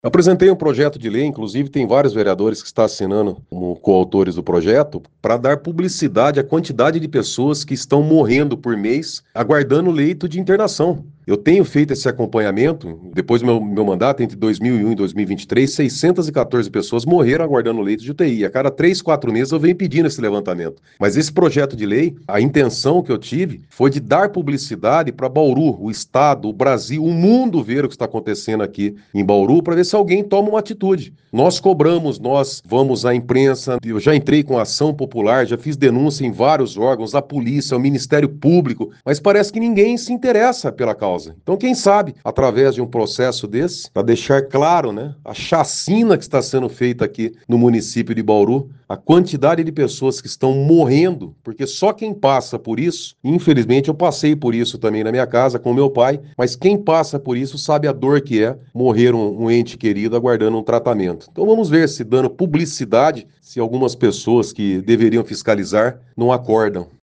Apresentei um projeto de lei, inclusive tem vários vereadores que estão assinando como coautores do projeto, para dar publicidade à quantidade de pessoas que estão morrendo por mês aguardando leito de internação. Eu tenho feito esse acompanhamento, depois do meu mandato, entre 2001 e 2023, 614 pessoas morreram aguardando leito de UTI. A cada 3, 4 meses eu venho pedindo esse levantamento. Mas esse projeto de lei, a intenção que eu tive foi de dar publicidade para Bauru, o Estado, o Brasil, o mundo ver o que está acontecendo aqui em Bauru, para ver se alguém toma uma atitude. Nós cobramos, nós vamos à imprensa, eu já entrei com ação popular, já fiz denúncia em vários órgãos, a polícia, o Ministério Público, mas parece que ninguém se interessa pela causa. Então, quem sabe, através de um processo desse, para deixar claro, né, a chacina que está sendo feita aqui no município de Bauru, a quantidade de pessoas que estão morrendo, porque só quem passa por isso, infelizmente eu passei por isso também na minha casa com meu pai, mas quem passa por isso sabe a dor que é morrer um ente querido aguardando um tratamento. Então vamos ver se dando publicidade, se algumas pessoas que deveriam fiscalizar não acordam.